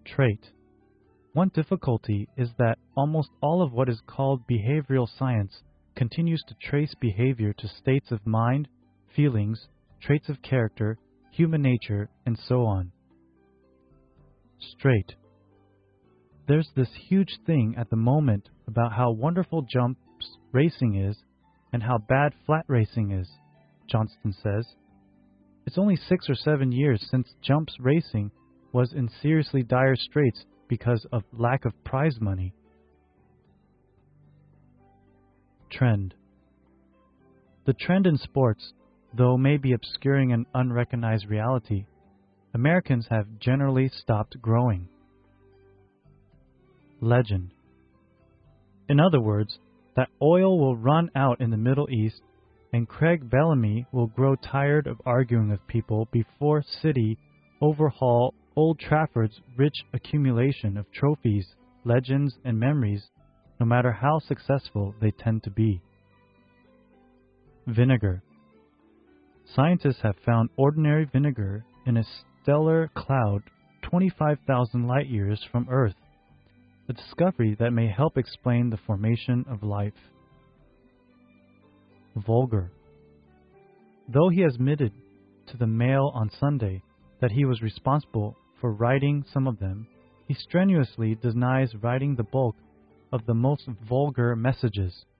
Trait. One difficulty is that almost all of what is called behavioral science continues to trace behavior to states of mind, feelings, traits of character, human nature, and so on. Straight. There's this huge thing at the moment about how wonderful jumps racing is and how bad flat racing is, Johnston says. It's only 6 or 7 years since jumps racing was in seriously dire straits because of lack of prize money. Trend. The trend in sports, though maybe obscuring an unrecognized reality, Americans have generally stopped growing. Legend. In other words, that oil will run out in the Middle East and Craig Bellamy will grow tired of arguing with people before City overhaul Old Trafford's rich accumulation of trophies, legends, and memories, no matter how successful they tend to be. Vinegar. Scientists have found ordinary vinegar in a stellar cloud 25,000 light-years from Earth, a discovery that may help explain the formation of life. Vulgar. Though he admitted to the Mail on Sunday that he was responsible for writing some of them, he strenuously denies writing the bulk of the most vulgar messages.